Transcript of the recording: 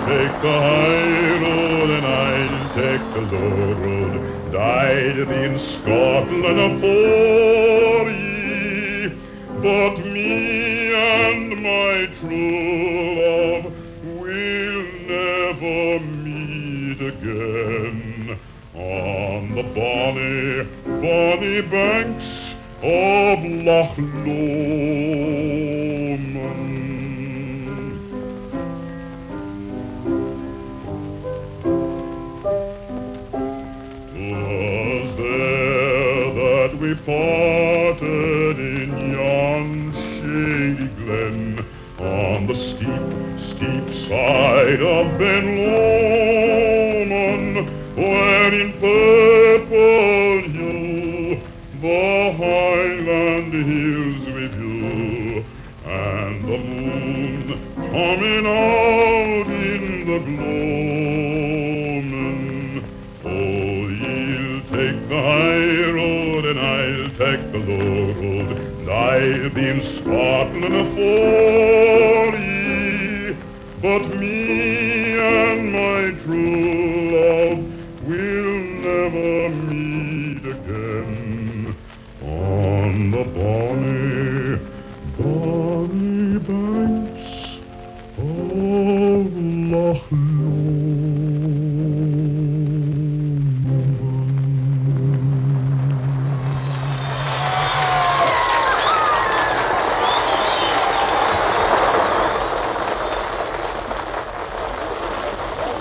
take the high road and I'll take the low road. Died in Scotland afore ye, but me and my true love will never meet again on the bonny, bonny banks of Loch Lomond. Was there that we parted in yon shady glen, on the steep, steep side of Ben Lomond, when in purple hue the Highland hills we view, and the moon coming out in the gloaming. Oh, you'll take the high road and I'll take the low road. I've been Scotland afore ye, but me and my true